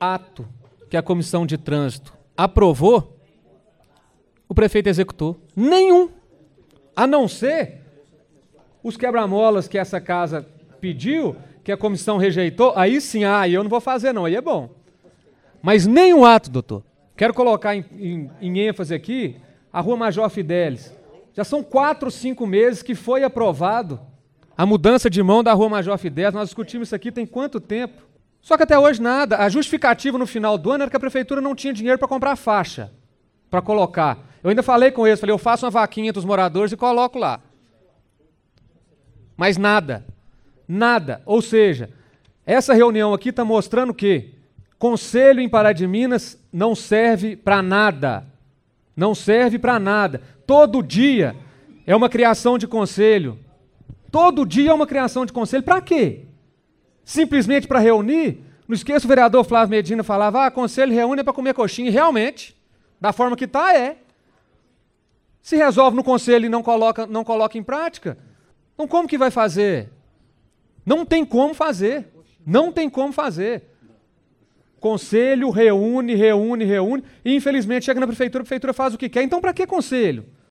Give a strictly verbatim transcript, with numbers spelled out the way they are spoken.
ato que a comissão de trânsito aprovou, o prefeito executou. Nenhum. A não ser os quebra-molas que essa casa pediu, que a comissão rejeitou, aí sim, ah, eu não vou fazer não, aí é bom. Mas nenhum ato, doutor. Quero colocar em, em, em ênfase aqui a Rua Major Fidelis. Já são quatro, cinco meses que foi aprovado a mudança de mão da Rua Major Fidelis. Nós discutimos isso aqui tem quanto tempo? Só que até hoje nada. A justificativa no final do ano era que a prefeitura não tinha dinheiro para comprar faixa, para colocar. Eu ainda falei com eles, falei, eu faço uma vaquinha entre os moradores e coloco lá. Mas nada. Nada. Ou seja, essa reunião aqui está mostrando o quê? Conselho em Pará de Minas não serve para nada. Não serve para nada. Todo dia é uma criação de conselho. Todo dia é uma criação de conselho. Para quê? Simplesmente para reunir? Não esqueça, o vereador Flávio Medina falava, ah, conselho reúne é para comer coxinha. E realmente, da forma que está, é. Se resolve no conselho e não coloca, não coloca em prática, então como que vai fazer? Não tem como fazer. Não tem como fazer. Conselho reúne, reúne, reúne, e infelizmente chega na prefeitura, a prefeitura faz o que quer. Então para que conselho?